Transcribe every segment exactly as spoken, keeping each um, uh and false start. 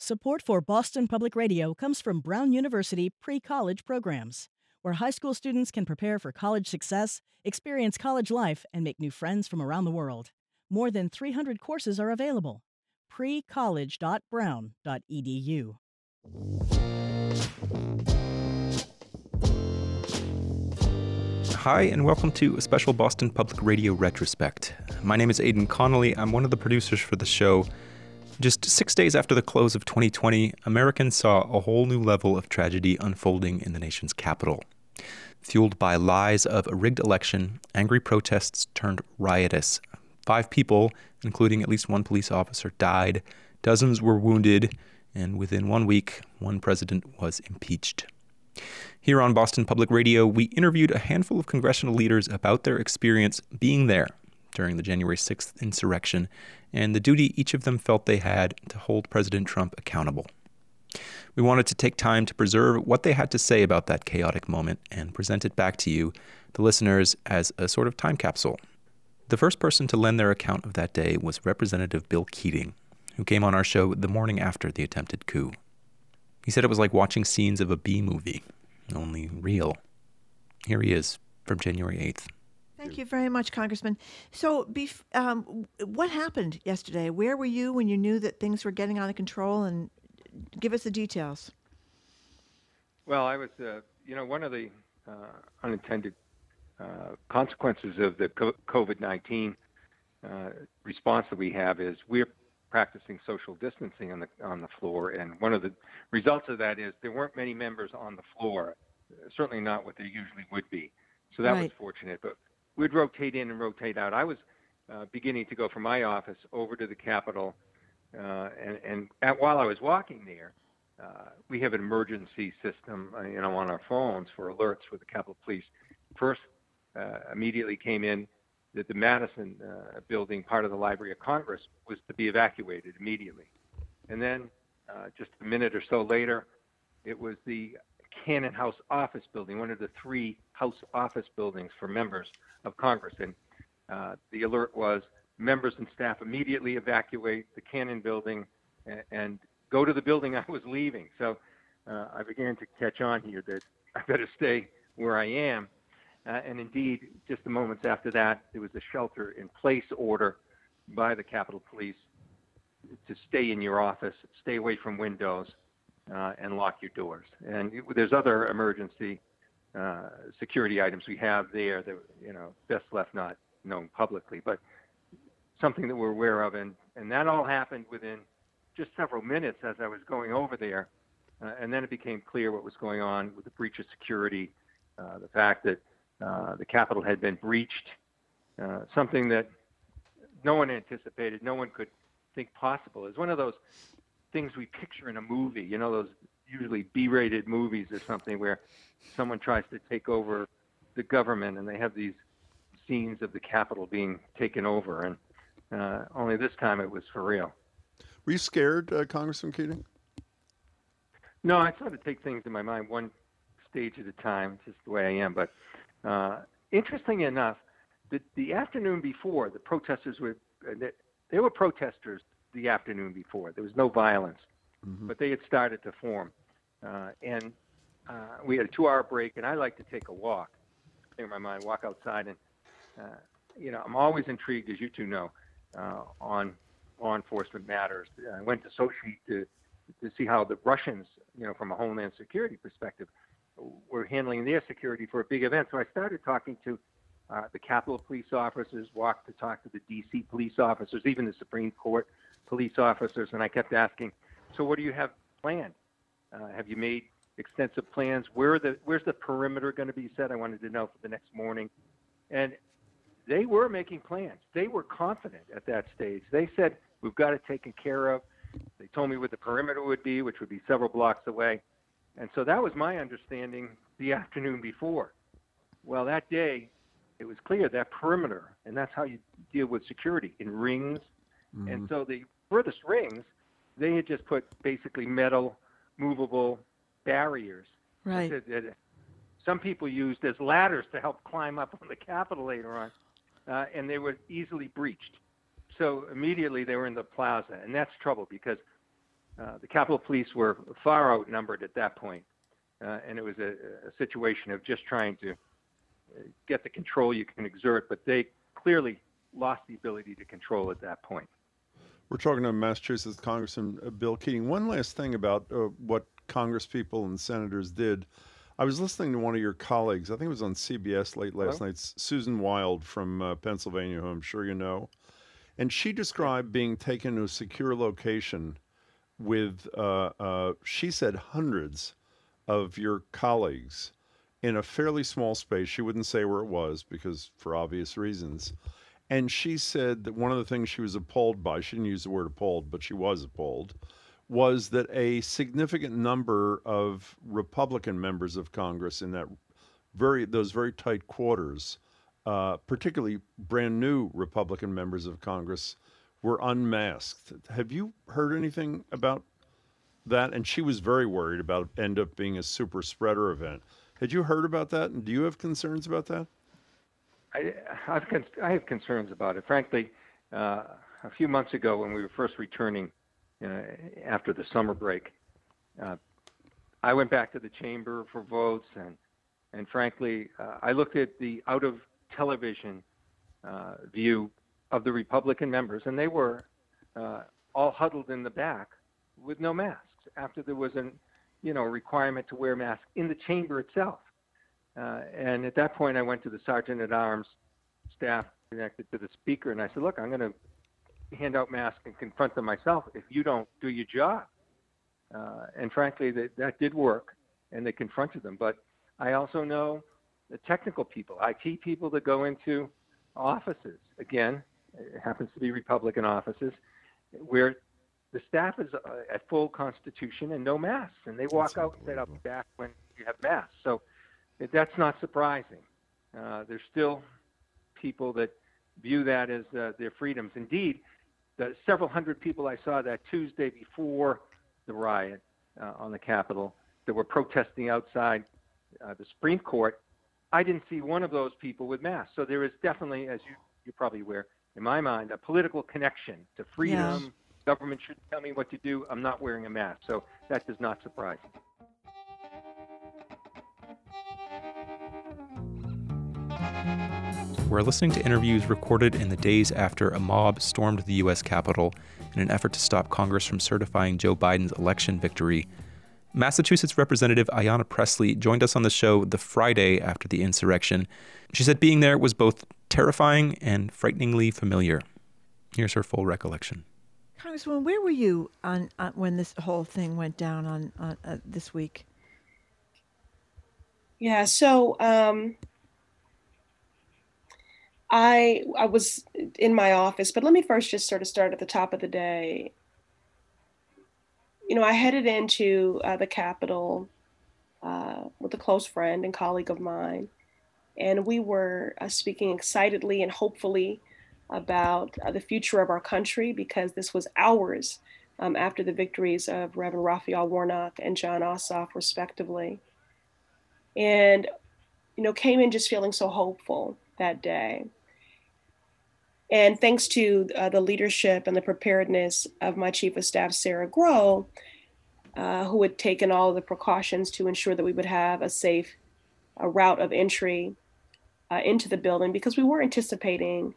Support for Boston Public Radio comes from Brown University pre-college programs, where high school students can prepare for college success, experience college life, and make new friends from around the world. More than three hundred courses are available. pre college dot brown dot e d u. Hi, and welcome to a special Boston Public Radio retrospect. My name is Aidan Connolly. I'm one of the producers for the show. Just six days after the close of twenty twenty, Americans saw a whole new level of tragedy unfolding in the nation's capital. Fueled by lies of a rigged election, angry protests turned riotous. Five people, including at least one police officer, died, dozens were wounded, and within one week, one president was impeached. Here on Boston Public Radio, we interviewed a handful of congressional leaders about their experience being there during the January sixth insurrection and the duty each of them felt they had to hold President Trump accountable. We wanted to take time to preserve what they had to say about that chaotic moment and present it back to you, the listeners, as a sort of time capsule. The first person to lend their account of that day was Representative Bill Keating, who came on our show the morning after the attempted coup. He said it was like watching scenes of a B-movie, only real. Here he is from January eighth. Thank you very much, Congressman. So bef- um, what happened yesterday? Where were you when you knew that things were getting out of control? And give us the details. Well, I was, uh, you know, one of the uh, unintended uh, consequences of the COVID nineteen uh, response that we have is we're practicing social distancing on the on the floor, and one of the results of that is there weren't many members on the floor, certainly not what there usually would be. So that Right. was fortunate, but we'd rotate in and rotate out. I was uh, beginning to go from my office over to the Capitol, uh, and, and at, while I was walking there, uh, we have an emergency system, uh, you know, on our phones for alerts for the Capitol Police. First, uh, immediately came in that the Madison uh, building, part of the Library of Congress, was to be evacuated immediately. And then uh, just a minute or so later, it was the Cannon House office building, one of the three House office buildings for members of Congress. And uh, the alert was members and staff immediately evacuate the Cannon building and, and go to the building I was leaving. So uh, I began to catch on here that I better stay where I am. Uh, and indeed, just the moments after that, there was a shelter-in-place order by the Capitol Police to stay in your office, stay away from windows, uh, and lock your doors. And it, there's other emergency uh, security items we have there that, you know, best left not known publicly, but something that we're aware of. And, and that all happened within just several minutes as I was going over there. Uh, and then it became clear what was going on with the breach of security, uh, the fact that Uh, the Capitol had been breached, uh, something that no one anticipated, no one could think possible. It's one of those things we picture in a movie, you know, those usually B-rated movies or something where someone tries to take over the government and they have these scenes of the Capitol being taken over. And uh, only this time it was for real. Were you scared, uh, Congressman Keating? No, I try to take things in my mind one stage at a time, just the way I am. But Uh, interesting enough, the, the afternoon before, the protesters were, uh, they, they were protesters the afternoon before. There was no violence, mm-hmm. but they had started to form. Uh, and uh, we had a two-hour break, and I like to take a walk, in my mind, walk outside. And, uh, you know, I'm always intrigued, as you two know, uh, on law enforcement matters. I went to Sochi to, to see how the Russians, you know, from a Homeland Security perspective, were handling their security for a big event. So I started talking to uh, the Capitol police officers, walked to talk to the D C police officers, even the Supreme Court police officers, and I kept asking, so what do you have planned? Uh, have you made extensive plans? Where are the, where's the perimeter going to be set? I wanted to know for the next morning. And they were making plans. They were confident at that stage. They said, we've got it taken care of. They told me what the perimeter would be, which would be several blocks away. And so that was my understanding the afternoon before. Well, that day, it was clear that perimeter, and that's how you deal with security, in rings. Mm-hmm. And so the furthest rings, they had just put basically metal, movable barriers. Right. That, that some people used as ladders to help climb up on the Capitol later on, uh, and they were easily breached. So immediately they were in the plaza, and that's trouble because Uh, the Capitol Police were far outnumbered at that point, uh, and it was a, a situation of just trying to get the control you can exert, but they clearly lost the ability to control at that point. We're talking to Massachusetts Congressman Bill Keating. One last thing about uh, what Congress people and senators did. I was listening to one of your colleagues, I think it was on C B S late last Hello? night, Susan Wild from uh, Pennsylvania, who I'm sure you know. And she described being taken to a secure location with, uh, uh, she said, hundreds of your colleagues in a fairly small space. She wouldn't say where it was because for obvious reasons. And she said that one of the things she was appalled by, she didn't use the word appalled, but she was appalled, was that a significant number of Republican members of Congress in that very those very tight quarters, uh, particularly brand new Republican members of Congress, were unmasked. Have you heard anything about that? And she was very worried about it end up being a super spreader event. Had you heard about that? And do you have concerns about that? I, I've con- I have concerns about it. Frankly, uh, a few months ago when we were first returning uh, after the summer break, uh, I went back to the chamber for votes, and and frankly, uh, I looked at the out of television uh, view of the Republican members, and they were uh, all huddled in the back with no masks after there was an you know requirement to wear masks in the chamber itself. Uh, and at that point, I went to the Sergeant at Arms staff connected to the speaker, and I said, look, I'm going to hand out masks and confront them myself if you don't do your job. Uh, and frankly, that, that did work, and they confronted them. But I also know the technical people, I T people that go into offices, again, it happens to be Republican offices, where the staff is uh, at full constitution and no masks, and they walk out and say, I'll be back when you have masks. So that's not surprising. Uh, there's still people that view that as uh, their freedoms. Indeed, the several hundred people I saw that Tuesday before the riot uh, on the Capitol that were protesting outside uh, the Supreme Court, I didn't see one of those people with masks. So there is definitely, as you, you're probably aware, in my mind, a political connection to freedom. Yeah. Government shouldn't tell me what to do. I'm not wearing a mask. So that does not surprise me. We're listening to interviews recorded in the days after a mob stormed the U S Capitol in an effort to stop Congress from certifying Joe Biden's election victory. Massachusetts Representative Ayanna Pressley joined us on the show the Friday after the insurrection. She said being there was both terrifying and frighteningly familiar. Here's her full recollection. Congresswoman, where were you on, on when this whole thing went down on, on uh, this week? Yeah, so um, I I was in my office, but let me first just sort of start at the top of the day. You know, I headed into uh, the Capitol uh, with a close friend and colleague of mine, and we were uh, speaking excitedly and hopefully about uh, the future of our country, because this was hours um, after the victories of Reverend Raphael Warnock and Jon Ossoff, respectively. And, you know, came in just feeling so hopeful that day. And thanks to uh, the leadership and the preparedness of my Chief of Staff, Sarah Grow, uh, who had taken all of the precautions to ensure that we would have a safe uh, route of entry uh, into the building, because we were anticipating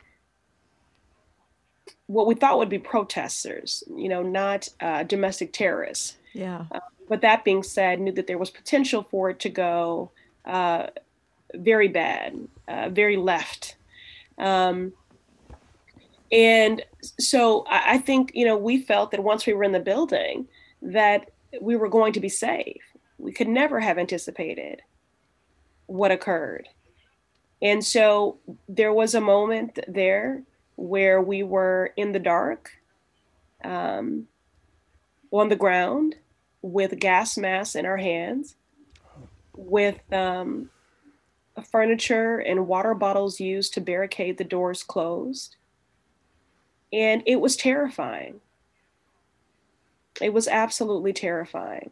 what we thought would be protesters, you know, not uh, domestic terrorists. Yeah. Uh, but that being said, knew that there was potential for it to go uh, very bad, uh, very left. Um, and so I, I think, you know, we felt that once we were in the building that we were going to be safe. We could never have anticipated what occurred. And so there was a moment there where we were in the dark, um, on the ground, with gas masks in our hands, with um, furniture and water bottles used to barricade the doors closed. And it was terrifying. It was absolutely terrifying.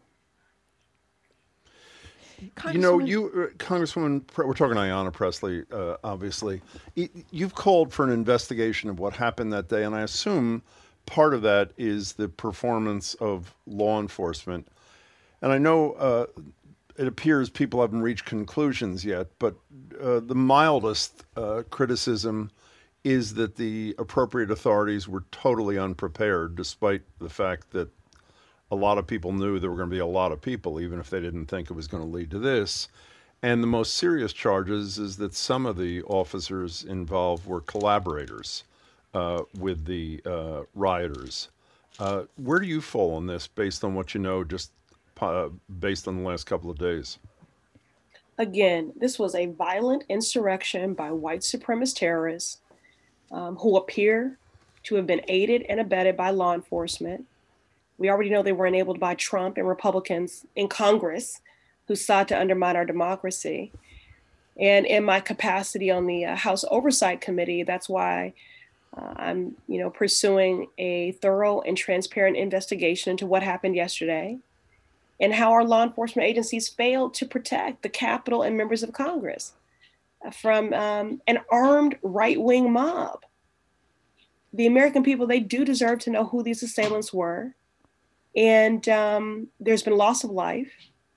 You know, you, uh, Congresswoman, we're talking Ayanna Pressley, uh, obviously. You've called for an investigation of what happened that day, and I assume part of that is the performance of law enforcement. And I know uh, it appears people haven't reached conclusions yet, but uh, the mildest uh, criticism is that the appropriate authorities were totally unprepared, despite the fact that a lot of people knew there were going to be a lot of people, even if they didn't think it was going to lead to this. And the most serious charges is that some of the officers involved were collaborators uh, with the uh, rioters. Uh, where do you fall on this, based on what you know, just uh, based on the last couple of days? Again, this was a violent insurrection by white supremacist terrorists um, who appear to have been aided and abetted by law enforcement. We already know they were enabled by Trump and Republicans in Congress who sought to undermine our democracy. And in my capacity on the uh, House Oversight Committee, that's why uh, I'm, you know, pursuing a thorough and transparent investigation into what happened yesterday and how our law enforcement agencies failed to protect the Capitol and members of Congress from um, an armed right-wing mob. The American people, they do deserve to know who these assailants were. And um, there's been loss of life.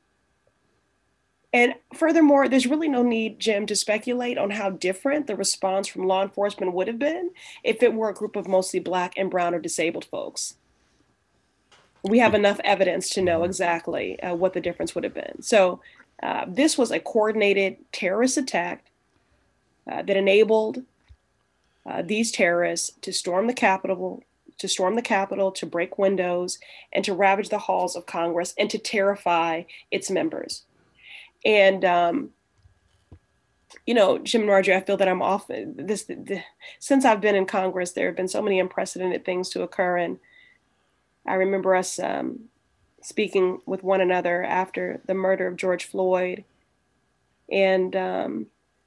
And furthermore, there's really no need, Jim, to speculate on how different the response from law enforcement would have been if it were a group of mostly Black and brown or disabled folks. We have enough evidence to know exactly uh, what the difference would have been. So uh, this was a coordinated terrorist attack uh, that enabled uh, these terrorists to storm the Capitol, to storm the Capitol, to break windows, and to ravage the halls of Congress and to terrify its members. And, um, you know, Jim and Marjorie, I feel that I'm often, this, the, since I've been in Congress, there have been so many unprecedented things to occur. And I remember us um, speaking with one another after the murder of George Floyd. And, um,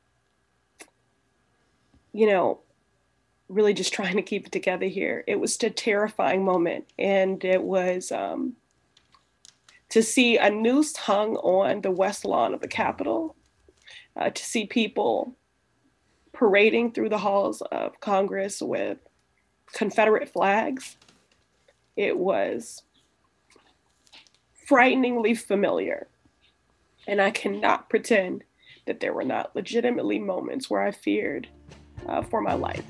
you know, really just trying to keep it together here. It was a terrifying moment. And it was, um, to see a noose hung on the west lawn of the Capitol, uh, to see people parading through the halls of Congress with Confederate flags, it was frighteningly familiar. And I cannot pretend that there were not legitimately moments where I feared uh, for my life.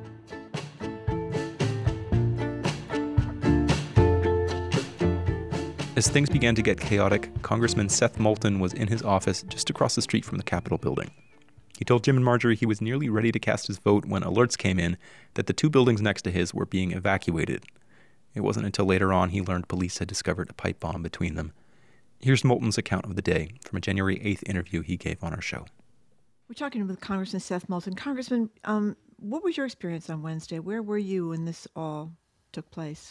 As things began to get chaotic, Congressman Seth Moulton was in his office just across the street from the Capitol building. He told Jim and Marjorie he was nearly ready to cast his vote when alerts came in that the two buildings next to his were being evacuated. It wasn't until later on he learned police had discovered a pipe bomb between them. Here's Moulton's account of the day from a January eighth interview he gave on our show. We're talking with Congressman Seth Moulton. Congressman, um, what was your experience on Wednesday? Where were you when this all took place?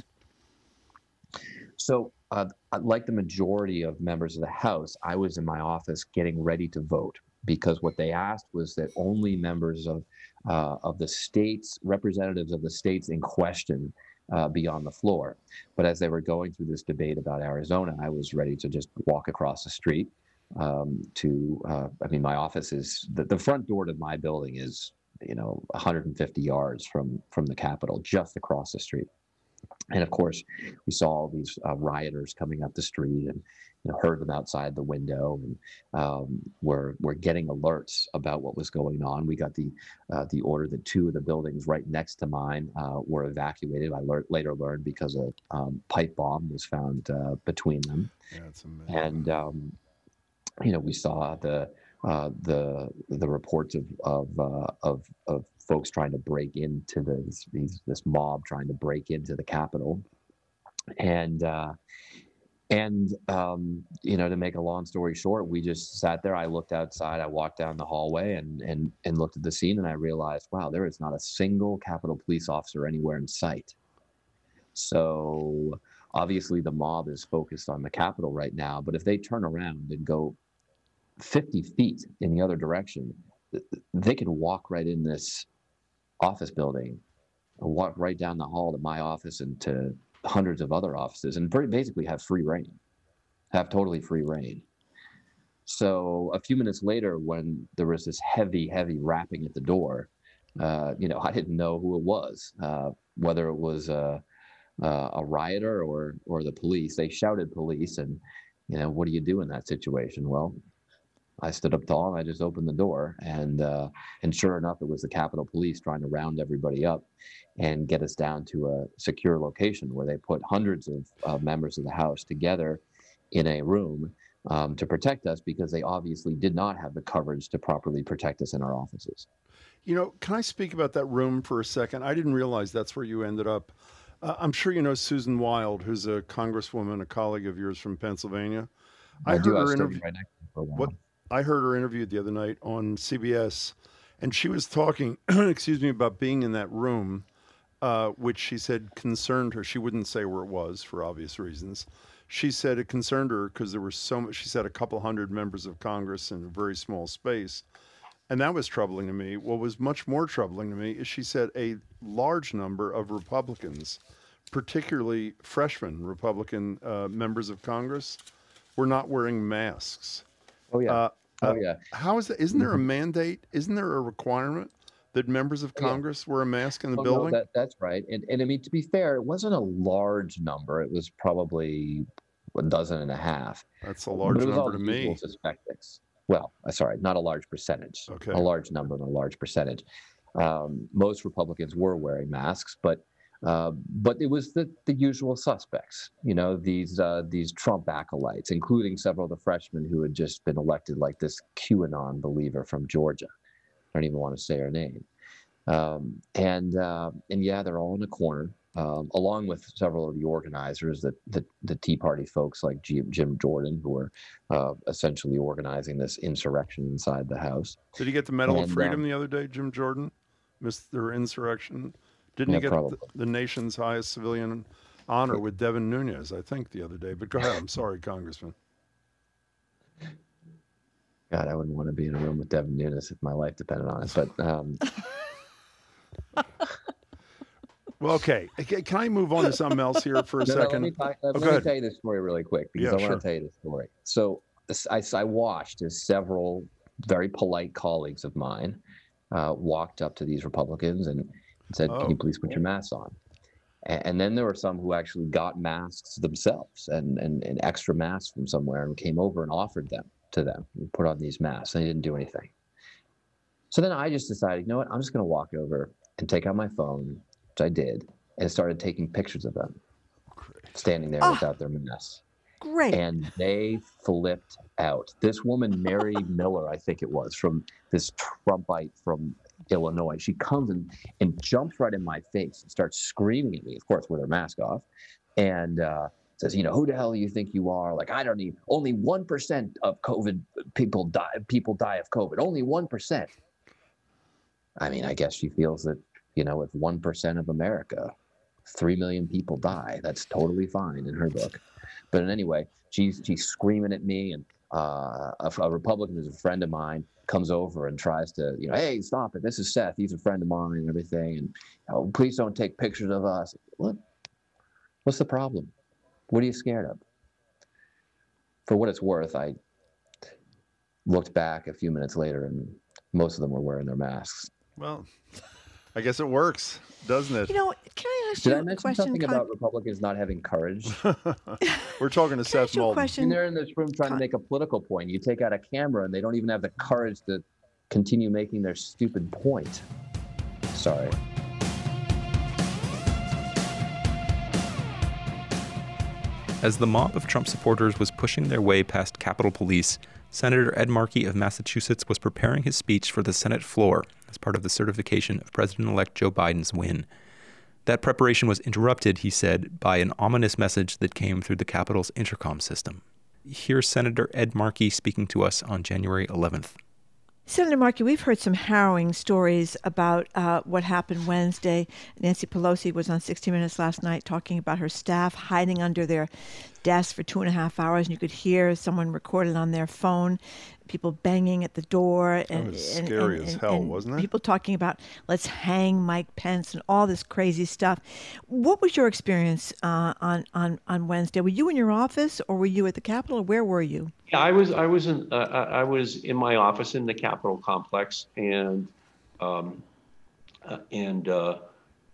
So, uh, like the majority of members of the House, I was in my office getting ready to vote because what they asked was that only members of uh, of the states, representatives of the states in question, uh, be on the floor. But as they were going through this debate about Arizona, I was ready to just walk across the street um, to. Uh, I mean, my office is the, the front door to my building is you know one hundred fifty yards from from the Capitol, just across the street. And of course, we saw all these uh, rioters coming up the street, and you know, heard them outside the window, and um, were were getting alerts about what was going on. We got the uh, the order that two of the buildings right next to mine uh, were evacuated. I lear- later learned because a um, pipe bomb was found uh, between them. Yeah, it's amazing. And um, you know, we saw the uh, the the reports of of uh, of of folks trying to break into this these this mob trying to break into the Capitol, and uh, and um, you know, to make a long story short, we just sat there. I looked outside. I walked down the hallway and and and looked at the scene, and I realized, wow, there is not a single Capitol police officer anywhere in sight. So obviously, the mob is focused on the Capitol right now. But if they turn around and go fifty feet in the other direction, they could walk right in this office building, walk right down the hall to my office and to hundreds of other offices, and basically have free reign, have totally free reign. So a few minutes later, when there was this heavy, heavy rapping at the door, uh, you know, I didn't know who it was, uh, whether it was a, uh, a rioter or or the police. They shouted police, and you know, what do you do in that situation? Well, I stood up tall and I just opened the door, and uh, and sure enough, it was the Capitol Police trying to round everybody up and get us down to a secure location where they put hundreds of uh, members of the House together in a room um, to protect us, because they obviously did not have the coverage to properly protect us in our offices. You know, can I speak about that room for a second? I didn't realize that's where you ended up. Uh, I'm sure you know Susan Wild, who's a congresswoman, a colleague of yours from Pennsylvania. I, I heard do. I her stood interview. right next to her for a while. What I heard her interviewed the other night on C B S, and she was talking, excuse me, about being in that room, uh, which she said concerned her. She wouldn't say where it was for obvious reasons. She said it concerned her because there were so much. She said a couple hundred members of Congress in a very small space. And that was troubling to me. What was much more troubling to me is she said a large number of Republicans, particularly freshman Republican uh, members of Congress, were not wearing masks. Oh yeah. Uh, oh uh, yeah. How is that? Isn't there a Mhm. mandate? Isn't there a requirement that members of Oh, yeah. Congress wear a mask in the Oh, building? no, that, that's right. And, and I mean, to be fair, it wasn't a large number. It was probably a dozen and a half. That's a But large it was all number to the usual me. suspects. Well, uh, sorry, not a large percentage. Okay. A large number and a large percentage. Um, most Republicans were wearing masks, but uh, but it was the, the usual suspects. You know, these uh, these Trump acolytes, including several of the freshmen who had just been elected, like this QAnon believer from Georgia. I don't even want to say her name. Um, and uh, and yeah, they're all in a corner. Um, along with several of the organizers, the, the, the Tea Party folks like Jim, Jim Jordan, who were uh, essentially organizing this insurrection inside the House. Did he get the Medal And, of Freedom um, the other day, Jim Jordan? Mister Insurrection? Didn't Yeah, he get the, probably. the nation's highest civilian honor with Devin Nunes, I think, the other day? But go ahead. I'm sorry, Congressman. God, I wouldn't want to be in a room with Devin Nunes if my life depended on it. But um, Well, okay. Okay, can I move on to something else here for a no, no, let second? me, talk, Oh, let go me ahead. tell you this story really quick, because Yeah, I want sure. to tell you the story. So this- I, I watched as several very polite colleagues of mine uh, walked up to these Republicans and said, Oh. "Can you please put your masks on?" And, and then there were some who actually got masks themselves and, and, and extra masks from somewhere and came over and offered them to them and put on these masks. And they didn't do anything. So then I just decided, you know what? I'm just going to walk over and take out my phone, which I did, and started taking pictures of them standing there Oh. without their masks. Great. And they flipped out. This woman, Mary Miller, I think it was, from this Trumpite from Illinois, she comes and, and jumps right in my face and starts screaming at me, of course, with her mask off, and uh, says, you know, who the hell do you think you are? Like, I don't need, only one percent of COVID people die, people die of COVID, only one percent. I mean, I guess she feels that, you know, if one percent of America, three million people die, that's totally fine in her book. But anyway, she's she's screaming at me, and uh, a, a Republican who's a friend of mine comes over and tries to, you know, hey, stop it. This is Seth. He's a friend of mine and everything. And oh, please don't take pictures of us. What? What's the problem? What are you scared of? For what it's worth, I looked back a few minutes later, and most of them were wearing their masks. Well, I guess it works, doesn't it? You know, can I ask Did you I a mention question? something Con- about Republicans not having courage? We're talking to Can I Seth ask you a Moulton. And question? they're in this room trying to Con- make a political point. You take out a camera and they don't even have the courage to continue making their stupid point. Sorry. As the mob of Trump supporters was pushing their way past Capitol Police, Senator Ed Markey of Massachusetts was preparing his speech for the Senate floor as part of the certification of President-elect Joe Biden's win. That preparation was interrupted, he said, by an ominous message that came through the Capitol's intercom system. Here's Senator Ed Markey speaking to us on January eleventh. Senator Markey, we've heard some harrowing stories about uh, what happened Wednesday. Nancy Pelosi was on sixty minutes last night talking about her staff hiding under their desks for two and a half hours, and you could hear someone recorded on their phone, people banging at the door. And, was and- scary and- as and- hell, and wasn't it? People talking about, let's hang Mike Pence and all this crazy stuff. What was your experience uh, on, on, on Wednesday? Were you in your office, or were you at the Capitol, or where were you? Yeah, I was I was in uh, I was in my office in the Capitol complex, and um, uh, and uh,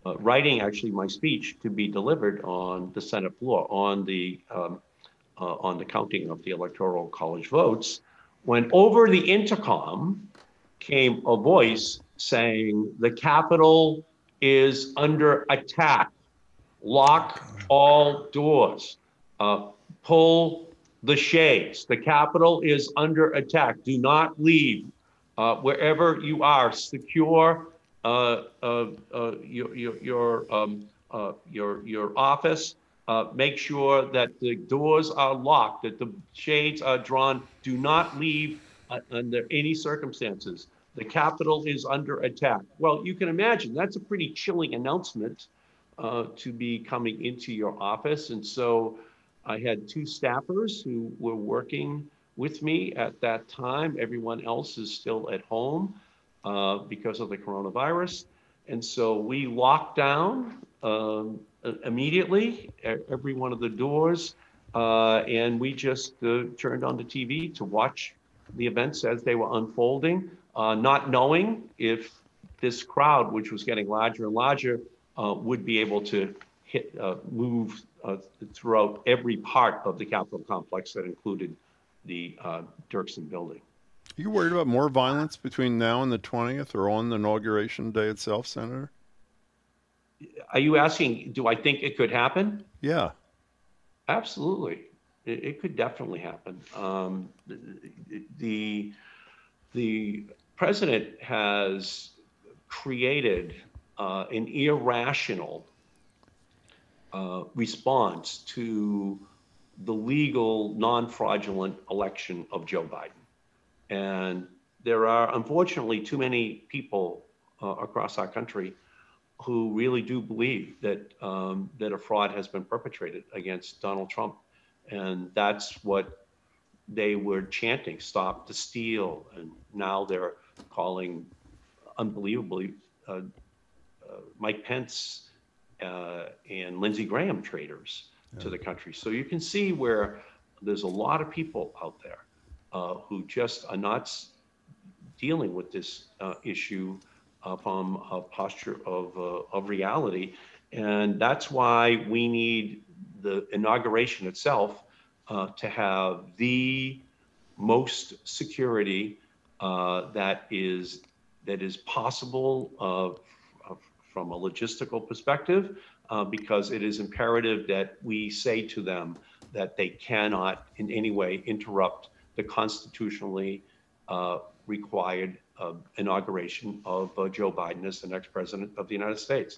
uh, writing actually my speech to be delivered on the Senate floor on the um, uh, on the counting of the Electoral College votes, when over the intercom came a voice saying the Capitol is under attack. Lock all doors. Uh, pull the shades. The Capitol is under attack. Do not leave. Uh, wherever you are, secure uh, uh, uh, your your your, um, uh, your your office. Uh, make sure that the doors are locked, that the shades are drawn. Do not leave uh, under any circumstances. The Capitol is under attack. Well, you can imagine that's a pretty chilling announcement uh, to be coming into your office. And so I had two staffers who were working with me at that time. Everyone else is still at home uh, because of the coronavirus. And so we locked down um, immediately every one of the doors. Uh, and we just uh, turned on the T V to watch the events as they were unfolding, uh, not knowing if this crowd, which was getting larger and larger, uh, would be able to hit, uh, move uh, throughout every part of the Capitol complex that included the uh, Dirksen building. Are you worried about more violence between now and the twentieth or on the inauguration day itself, Senator? Are you asking, do I think it could happen? Yeah. Absolutely. It, it could definitely happen. Um, the, the president has created uh, an irrational uh, response to the legal, non-fraudulent election of Joe Biden. And there are unfortunately too many people uh, across our country who really do believe that um, that a fraud has been perpetrated against Donald Trump. And that's what they were chanting, stop the steal. And now they're calling, unbelievably, uh, uh, Mike Pence uh, and Lindsey Graham traitors yeah. to the country. So you can see where there's a lot of people out there uh, who just are not dealing with this uh, issue uh, from a posture of, uh, of reality. And that's why we need the inauguration itself uh, to have the most security uh, that is that is possible uh, from a logistical perspective, uh, because it is imperative that we say to them that they cannot in any way interrupt the constitutionally uh, required uh, inauguration of uh, Joe Biden as the next president of the United States.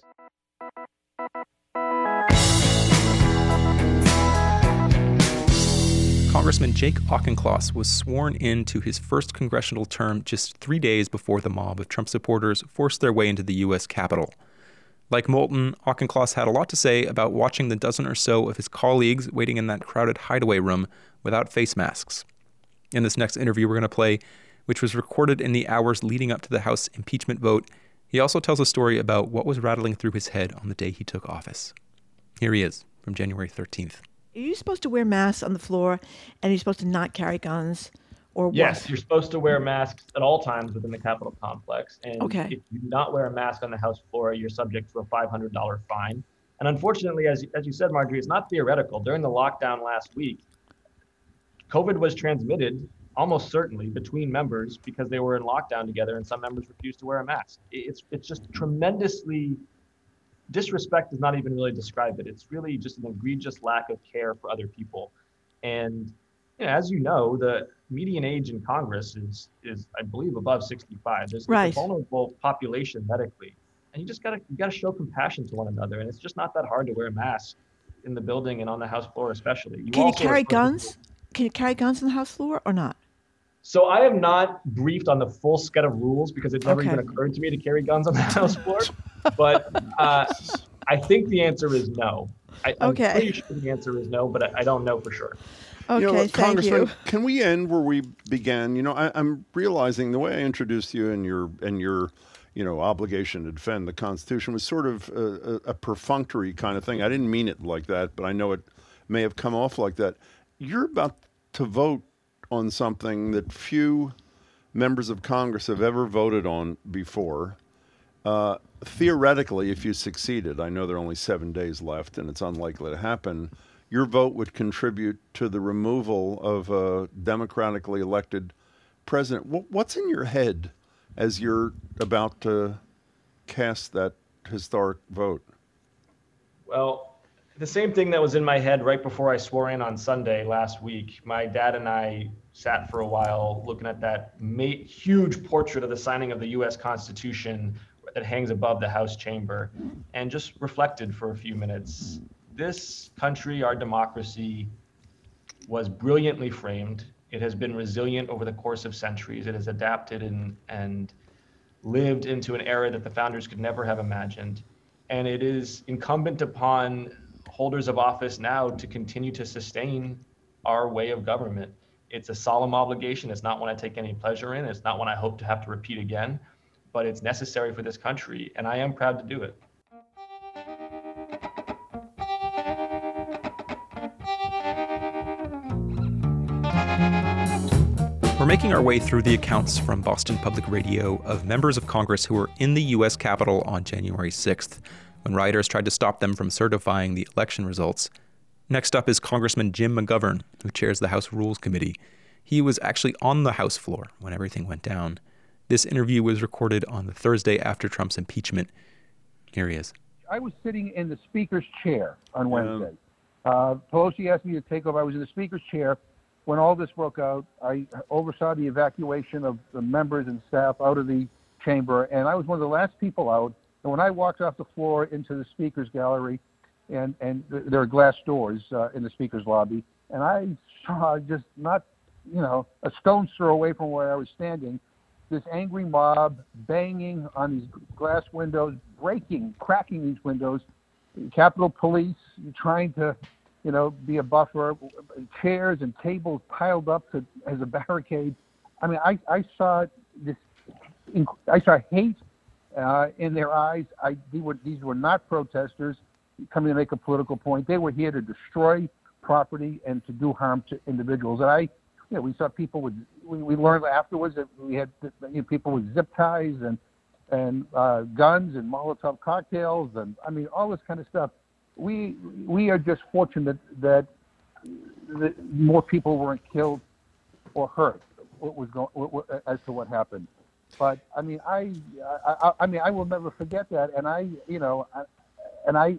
Congressman Jake Auchincloss was sworn into his first congressional term just three days before the mob of Trump supporters forced their way into the U S Capitol. Like Moulton, Auchincloss had a lot to say about watching the dozen or so of his colleagues waiting in that crowded hideaway room without face masks. In this next interview we're going to play, which was recorded in the hours leading up to the House impeachment vote, he also tells a story about what was rattling through his head on the day he took office. Here he is from January thirteenth. Are you supposed to wear masks on the floor, and you're supposed to not carry guns, or what? Yes, you're supposed to wear masks at all times within the Capitol complex. And okay. if you do not wear a mask on the House floor, you're subject to a five hundred dollars fine. And unfortunately, as, as you said, Marjorie, it's not theoretical. During the lockdown last week, COVID was transmitted almost certainly between members because they were in lockdown together, and some members refused to wear a mask. It's, it's just tremendously... disrespect does not even really describe it. It's really just an egregious lack of care for other people. And you know, as you know, the median age in Congress is, is I believe, above sixty-five. There's right. a vulnerable population medically. And you just gotta you gotta show compassion to one another. And it's just not that hard to wear a mask in the building and on the House floor especially. You Can you carry guns? Can you carry guns on the House floor or not? So I have not briefed on the full set of rules because it never okay. even occurred to me to carry guns on the House floor. But uh, I think the answer is no. I, I'm okay. pretty sure the answer is no, but I, I don't know for sure. Okay, you know, thank Congressman, you. Can we end where we began? You know, I, I'm realizing the way I introduced you and your and your, you know, obligation to defend the Constitution was sort of a, a, a perfunctory kind of thing. I didn't mean it like that, but I know it may have come off like that. You're about to vote on something that few members of Congress have ever voted on before. Uh, theoretically, if you succeeded, I know there are only seven days left and it's unlikely to happen, your vote would contribute to the removal of a democratically elected president. What's in your head as you're about to cast that historic vote? Well, the same thing that was in my head right before I swore in on Sunday last week. My dad and I sat for a while looking at that ma- huge portrait of the signing of the U S Constitution that hangs above the House chamber and just reflected for a few minutes. This country, our democracy, was brilliantly framed. It has been resilient over the course of centuries. It has adapted and, and lived into an era that the founders could never have imagined. And it is incumbent upon holders of office now to continue to sustain our way of government. It's a solemn obligation. It's not one I take any pleasure in. It's not one I hope to have to repeat again, but it's necessary for this country, and I am proud to do it. We're making our way through the accounts from Boston Public Radio of members of Congress who were in the U S Capitol on January sixth, when rioters tried to stop them from certifying the election results. Next up is Congressman Jim McGovern, who chairs the House Rules Committee. He was actually on the House floor when everything went down. This interview was recorded on the Thursday after Trump's impeachment. Here he is. I was sitting in the Speaker's chair on Wednesday. Uh, Pelosi asked me to take over. I was in the Speaker's chair when all this broke out. I oversaw the evacuation of the members and staff out of the chamber, and I was one of the last people out. And when I walked off the floor into the Speaker's gallery, and, and there are glass doors uh, in the Speaker's lobby, and I saw just not, you know, a stone's throw away from where I was standing, this angry mob banging on these glass windows, breaking, cracking these windows, Capitol Police trying to, you know, be a buffer, chairs and tables piled up to, as a barricade. I mean, I, I saw this, I saw hate uh, in their eyes. I, these were, these were not protesters coming to make a political point. They were here to destroy property and to do harm to individuals. And I, you know, we saw people with, we, we learned afterwards that we had, you know, people with zip ties and, and uh, guns and Molotov cocktails and, I mean, all this kind of stuff. We we are just fortunate that, that more people weren't killed or hurt. What was going what, what, as to what happened, but I mean I, I I mean I will never forget that. And I you know I, and I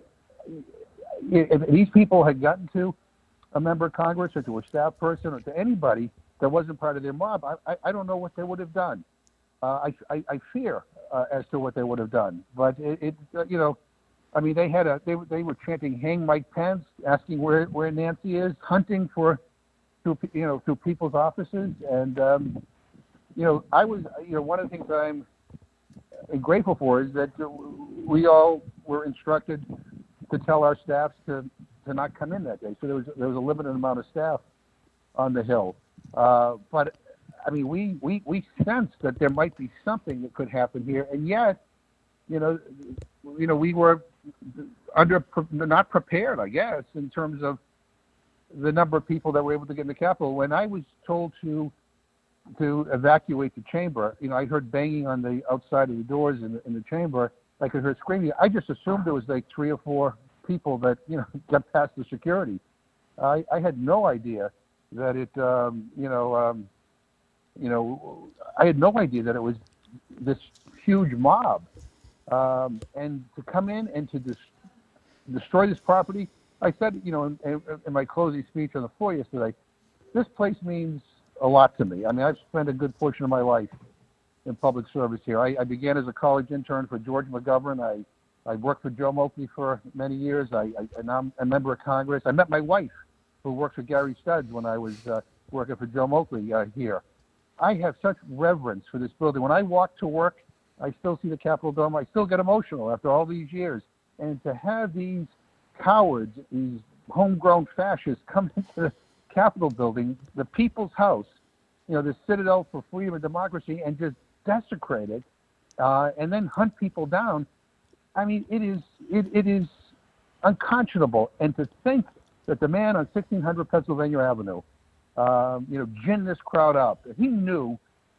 if these people had gotten to a member of Congress or to a staff person or to anybody that wasn't part of their mob, I I, I don't know what they would have done. Uh, I, I I fear uh, as to what they would have done. But it, it uh, you know. I mean, they had a they they were chanting "Hang Mike Pence," asking where, where Nancy is, hunting for through you know through people's offices, and um, you know I was you know one of the things that I'm grateful for is that we all were instructed to tell our staffs to, to not come in that day. So there was there was a limited amount of staff on the Hill, uh, but I mean we, we we sensed that there might be something that could happen here, and yet you know you know we were under not prepared, I guess, in terms of the number of people that were able to get in the Capitol. When I was told to to evacuate the chamber, you know, I heard banging on the outside of the doors in the, in the chamber. I could hear screaming. I just assumed there was like three or four people that you know got past the security. I, I had no idea that it, um, you know, um, you know, I had no idea that it was this huge mob. Um, and to come in and to dis- destroy this property, I said, you know, in, in, in my closing speech on the floor yesterday, this place means a lot to me. I mean, I've spent a good portion of my life in public service here. I, I began as a college intern for George McGovern. I, I worked for Joe Moakley for many years. I, I, and I'm a member of Congress. I met my wife, who worked for Gary Studs when I was uh, working for Joe Moakley uh, here. I have such reverence for this building. When I walk to work, I still see the Capitol Dome. I still get emotional after all these years. And to have these cowards, these homegrown fascists come into the Capitol building, the people's house, you know, the citadel for freedom and democracy, and just desecrate it, uh, and then hunt people down. I mean, it is it, it is unconscionable. And to think that the man on sixteen hundred Pennsylvania Avenue, um, you know, ginned this crowd up, he knew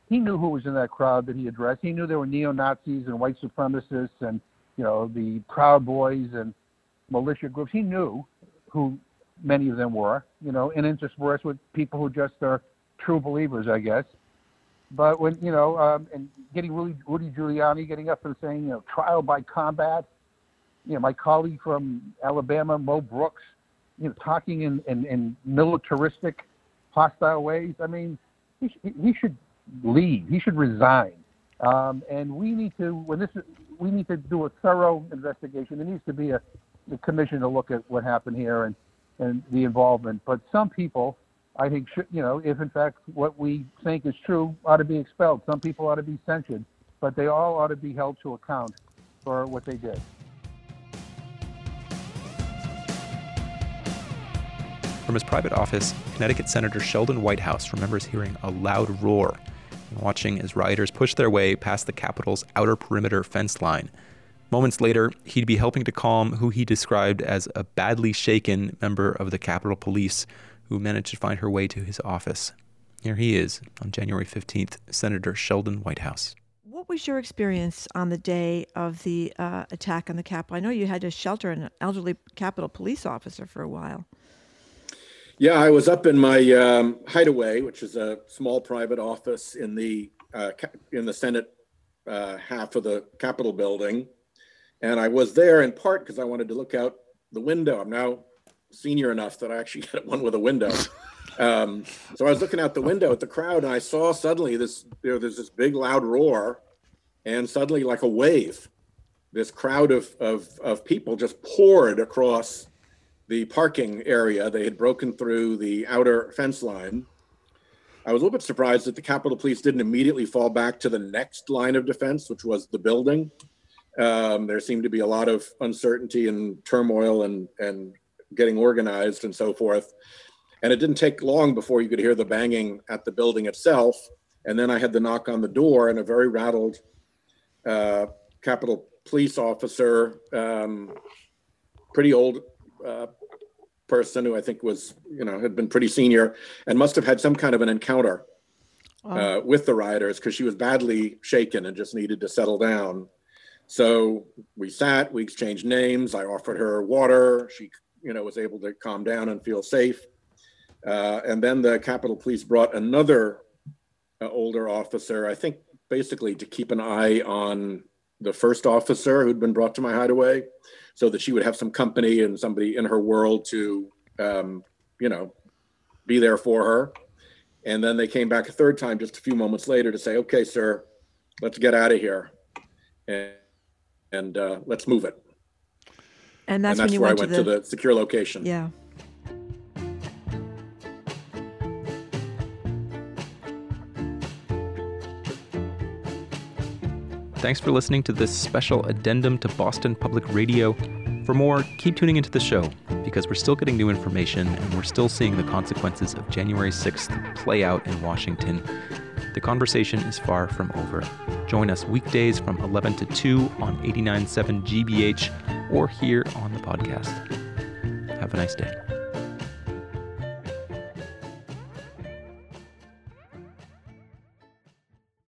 he knew who was in that crowd that he addressed. He knew there were neo-Nazis and white supremacists and, you know, the Proud Boys and militia groups. He knew who many of them were, you know, and interspersed with people who just are true believers, I guess. But when, you know, um, and getting Rudy, Rudy Giuliani getting up and saying, you know, trial by combat, you know, my colleague from Alabama, Mo Brooks, you know, talking in, in, in militaristic, hostile ways. I mean, he, sh- he should leave. He should resign. Um, and we need to, when this, is, we need to do a thorough investigation. There needs to be a, a commission to look at what happened here and, and the involvement. But some people, I think, should, you know, if in fact what we think is true, ought to be expelled. Some people ought to be censured, but they all ought to be held to account for what they did. From his private office, Connecticut Senator Sheldon Whitehouse remembers hearing a loud roar and watching as rioters pushed their way past the Capitol's outer perimeter fence line. Moments later, he'd be helping to calm who he described as a badly shaken member of the Capitol Police who managed to find her way to his office. Here he is on January fifteenth, Senator Sheldon Whitehouse. What was your experience on the day of the uh, attack on the Capitol? I know you had to shelter an elderly Capitol Police officer for a while. Yeah, I was up in my um, hideaway, which is a small private office in the uh, in the Senate uh, half of the Capitol building. And I was there in part because I wanted to look out the window. I'm now senior enough that I actually get one with a window. Um, so I was looking out the window at the crowd, and I saw suddenly this, you know, there's this big loud roar, and suddenly like a wave, this crowd of, of, of people just poured across the parking area. They had broken through the outer fence line. I was a little bit surprised that the Capitol Police didn't immediately fall back to the next line of defense, which was the building. Um, there seemed to be a lot of uncertainty and turmoil and, and getting organized and so forth. And it didn't take long before you could hear the banging at the building itself. And then I had the knock on the door, and a very rattled uh, Capitol Police officer, um, pretty old uh, person who I think was, you know, had been pretty senior and must have had some kind of an encounter uh, with the rioters because she was badly shaken and just needed to settle down. So we sat, we exchanged names. I offered her water. She, you know, was able to calm down and feel safe. Uh, and then the Capitol Police brought another uh, older officer, I think basically to keep an eye on the first officer who'd been brought to my hideaway so that she would have some company and somebody in her world to, um, you know, be there for her. And then they came back a third time just a few moments later to say, okay, sir, let's get out of here. And and uh, let's move it. And that's, and that's when you where went, I went to, the... to the secure location. Yeah. Thanks for listening to this special addendum to Boston Public Radio. For more, keep tuning into the show, because we're still getting new information and we're still seeing the consequences of January sixth play out in Washington. The conversation is far from over. Join us weekdays from eleven to two on eighty-nine point seven G B H or here on the podcast. Have a nice day.